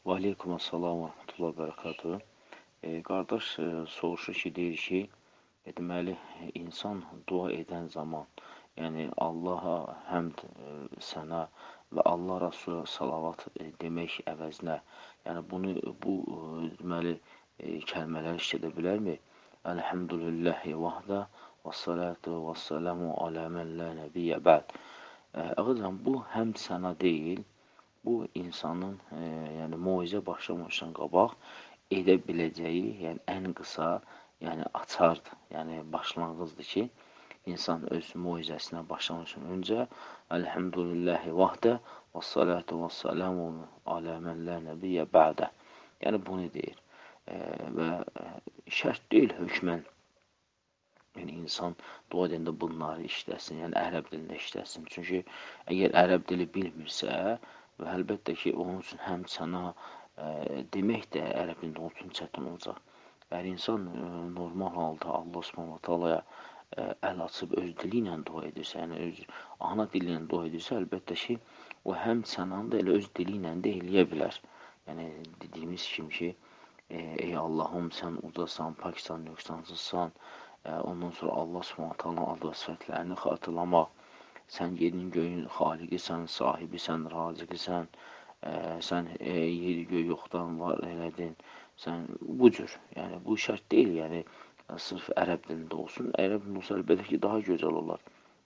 Və aleykumussalam və rəhmətullah və bərəkatuhu. Qardaş soruşur ki, deyir ki, deməli, insan dua edən zaman, yəni Allaha həmd, sənə və Allah Rasulü salavat demək əvəzinə, yəni deməli, kəlmələr işlədə bilərmi? Əlhəmdülilləhi vahdə və salatu və salamu alə mən lə nəbiyyə bə'd. Ağızdan bu həmd sənə deyil, bu insanın yəni moizə başlamamışdan qabaq edə biləcəyi, yəni ən qısa, yəni açardır, yəni başlanğıcdır ki, insan öz moizəsinə başlamamışdan öncə Əlhəmdülilləhi vahdə və salatu və salamu alə mən lə nəbiyyə bə'də. Yəni bunu deyir. Və şərt deyil hökmən. Yəni insan dua edəndə bunları işləsin, yəni ərəb dilində işləsin. Çünki əgər ərəb dili bilmirsə, və əlbəttə ki, onun üçün həm sənə demək də ərəb dilində onun üçün çətin olacaq. Əgər insan normal halda Allah Subhanahu taalaya əl açıb öz dili ilə dua edirsə, yəni öz ana dili ilə dua edirsə, əlbəttə ki, o həm sənanı da elə öz dili ilə də eləyə bilər. Yəni dediyimiz kimi ki, ey Allahım, sən ucasan, paksan, nöqsansızsan, ondan sonra Allah Subhanahu taala adı və sifətlərini xatırlamaq. Sən yerin göyün xaliqisən, sahibisən, raziqisən, sən yeri göy yoxdan var elədin. Sən bu cür, yəni bu şərt deyil, yəni sırf ərəb dilində olsun. Ərəb dilində olsa əlbəttə ki, daha gözəl olar.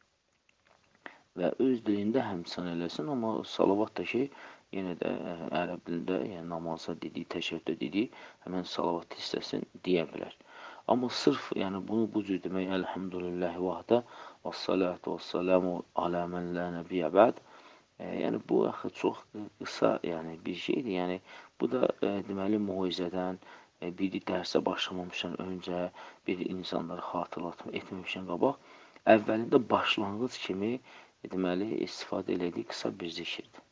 Və öz dilində həmçinin eləsin, amma salavat da ki, yenə də ərəb dilində, yəni namazda dediyi, təşəhhüddə dediyi, həmən salavat hissəsini deyə bilər. Amma sırf yəni bunu bu cür demək, əlhəmdülilləhi vahdə və salatu və salamu alə mən lə nəbiyyə bə'd. Yəni bu axı çox qısa, yəni bir şeydir. Yəni bu da deməli moizədən, bir dərsə başlamamışdan öncə, bir insanları xatırlatma etməmişdən qabaq, əvvəlində başlanğıc kimi deməli istifadə elədiyi qısa bir zikirdir.